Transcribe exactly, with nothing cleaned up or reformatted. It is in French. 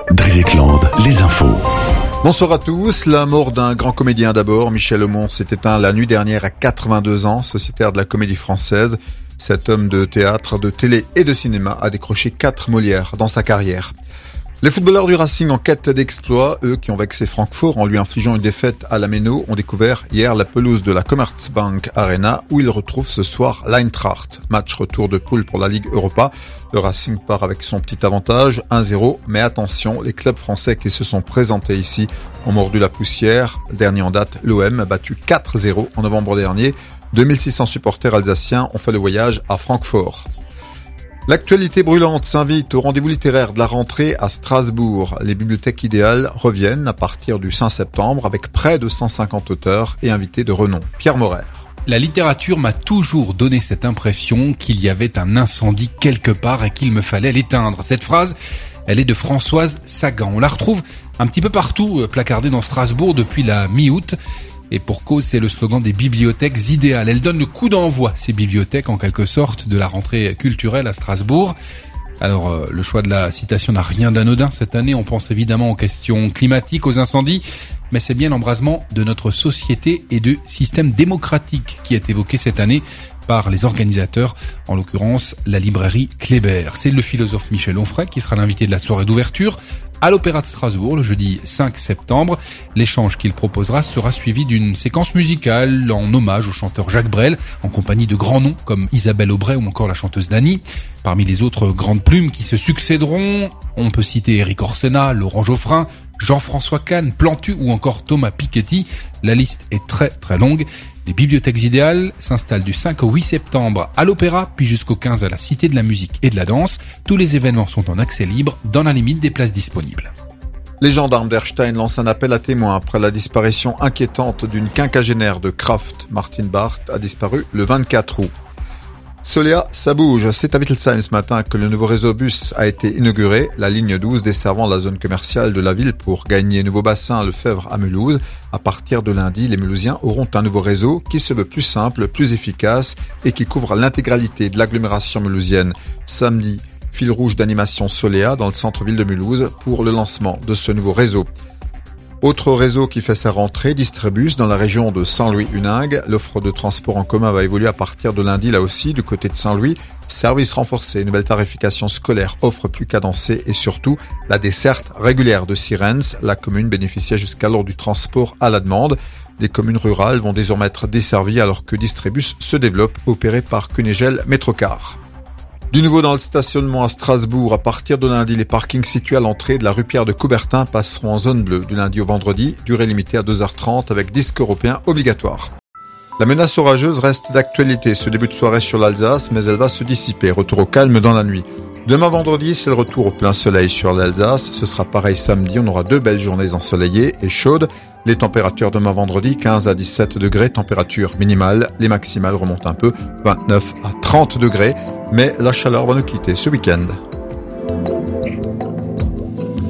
Dreieckland, les infos. Bonsoir à tous. La mort d'un grand comédien d'abord. Michel Aumont s'est éteint la nuit dernière à quatre-vingt-deux ans, sociétaire de la Comédie Française. Cet homme de théâtre, de télé et de cinéma a décroché quatre Molières dans sa carrière. Les footballeurs du Racing en quête d'exploit, eux qui ont vexé Francfort en lui infligeant une défaite à la Méno, ont découvert hier la pelouse de la Commerzbank Arena où ils retrouvent ce soir l'Eintracht. Match retour de poule pour la Ligue Europa. Le Racing part avec son petit avantage, un zéro, mais attention, les clubs français qui se sont présentés ici ont mordu la poussière. Le dernier en date, l'O M, a battu quatre zéro en novembre dernier. deux mille six cents supporters alsaciens ont fait le voyage à Francfort. L'actualité brûlante s'invite au rendez-vous littéraire de la rentrée à Strasbourg. Les bibliothèques idéales reviennent à partir du cinq septembre avec près de cent cinquante auteurs et invités de renom. Pierre Morer. La littérature m'a toujours donné cette impression qu'il y avait un incendie quelque part et qu'il me fallait l'éteindre. Cette phrase, elle est de Françoise Sagan. On la retrouve un petit peu partout, placardée dans Strasbourg depuis la mi-août. Et pour cause, c'est le slogan des bibliothèques idéales. Elles donnent le coup d'envoi, ces bibliothèques, en quelque sorte, de la rentrée culturelle à Strasbourg. Alors, euh, le choix de la citation n'a rien d'anodin. Cette année, on pense évidemment aux questions climatiques, aux incendies, mais c'est bien l'embrasement de notre société et du système démocratique qui est évoqué cette année par les organisateurs, en l'occurrence la librairie Kléber. C'est le philosophe Michel Onfray qui sera l'invité de la soirée d'ouverture à l'Opéra de Strasbourg le jeudi cinq septembre. L'échange qu'il proposera sera suivi d'une séquence musicale en hommage au chanteur Jacques Brel, en compagnie de grands noms comme Isabelle Aubray ou encore la chanteuse Dany. Parmi les autres grandes plumes qui se succéderont, on peut citer Éric Orsena, Laurent Geoffrin, Jean-François Kahn, Plantu ou encore Thomas Piketty. La liste est très très longue. Les bibliothèques idéales s'installent du cinq au huit septembre à l'Opéra, puis jusqu'au quinze à la Cité de la musique et de la danse. Tous les événements sont en accès libre, dans la limite des places disponibles. Les gendarmes d'Erstein lancent un appel à témoins après la disparition inquiétante d'une quinquagénaire de Kraft. Martine Barth a disparu le vingt-quatre août. Solea, ça bouge. C'est à Wittelsheim ce matin que le nouveau réseau bus a été inauguré. La ligne douze desservant la zone commerciale de la ville pour gagner Nouveau Bassin, Lefebvre à Mulhouse. À partir de lundi, les Mulhousiens auront un nouveau réseau qui se veut plus simple, plus efficace et qui couvre l'intégralité de l'agglomération mulhousienne. Samedi, fil rouge d'animation Solea dans le centre-ville de Mulhouse pour le lancement de ce nouveau réseau. Autre réseau qui fait sa rentrée, Distribus, dans la région de Saint-Louis-Huningue. L'offre de transport en commun va évoluer à partir de lundi, là aussi, du côté de Saint-Louis. Service renforcé, nouvelle tarification scolaire, offre plus cadencée et surtout la desserte régulière de Sirens. La commune bénéficiait jusqu'alors du transport à la demande. Les communes rurales vont désormais être desservies alors que Distribus se développe, opéré par Cunegel Métrocar. Du nouveau dans le stationnement à Strasbourg, à partir de lundi, les parkings situés à l'entrée de la rue Pierre de Coubertin passeront en zone bleue du lundi au vendredi, durée limitée à deux heures trente avec disque européen obligatoire. La menace orageuse reste d'actualité ce début de soirée sur l'Alsace, mais elle va se dissiper. Retour au calme dans la nuit. Demain vendredi, c'est le retour au plein soleil sur l'Alsace. Ce sera pareil samedi, on aura deux belles journées ensoleillées et chaudes. Les températures demain vendredi, quinze à dix-sept degrés, température minimale. Les maximales remontent un peu, vingt-neuf à trente degrés. Mais la chaleur va nous quitter ce week-end.